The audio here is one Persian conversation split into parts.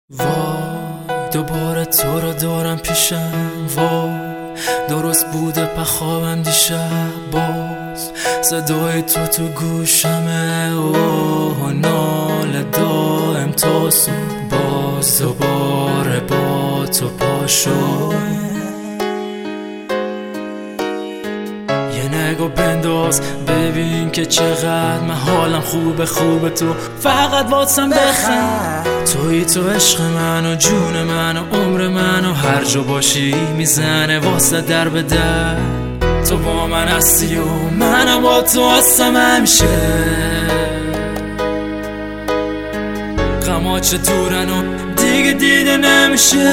وای دوباره تو رو دارم پیشم، وای درست بوده پخوابم دیشب، باز صدای تو گوشمه، اوه ناله دائم تا صبح، باز دوباره با تو پاشو. یه نگاه بنداز ببین که چقدر من حالم خوبه تو فقط واسم بخند. توی تو عشق من و جون من و عمر من و هر جا باشی میزنه واسه در به در. تو با من هستی و منم با تو هستم همیشه. غما چه دورن و دیگه دیده نمیشه.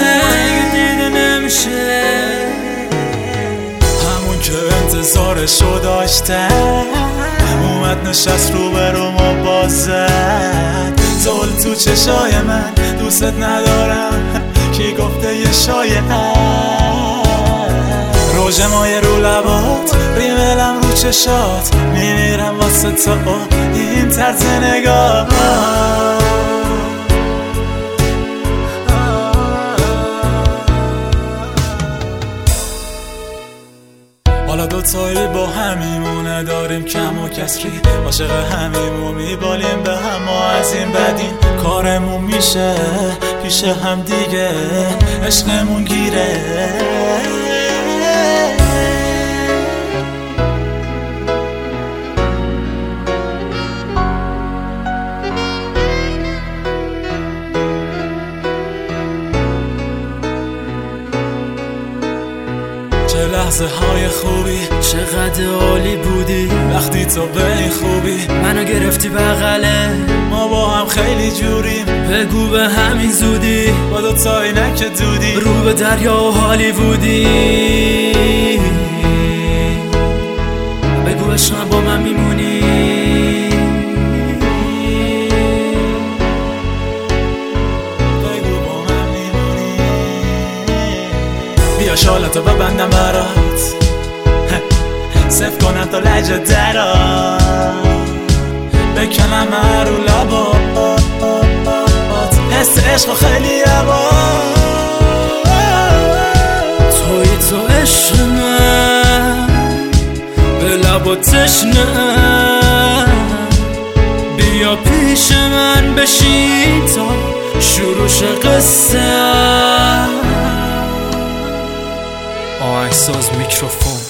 همون که انتظارشو داشتم اومد نشست رو برو ما بازد. زل تو چشای من دوست ندارم کی گفته یه شایعه. روژ مایه رو لبات ریملم رو چشات میمیرم واسه تو این طرز نگاه. حالا دوتایی با همیمونه داریم کم و کسری، عاشق همیمون میبالیم به هم، ما از این بدین کارمون میشه پیش هم دیگه عشقمون گیره. چه لحظه های خوبی چقدر عالی بودی وقتی تو به این خوبی منو گرفتی بغله. ما با هم خیلی جوریم بگو به همین زودی با دوتایی نکه دودی رو به دریا و هالیوودی. بگو عشق با من میمونی. بگو با من میمونی. بیا شالتو ببندم برات صف کنم تا لجه درات بکنم رو لبات حس عشق خیلی عباد. توی تو عشق من به لبات تشنه، بیا پیش من بشین تا شروعش قصه. آهنگساز میکروفون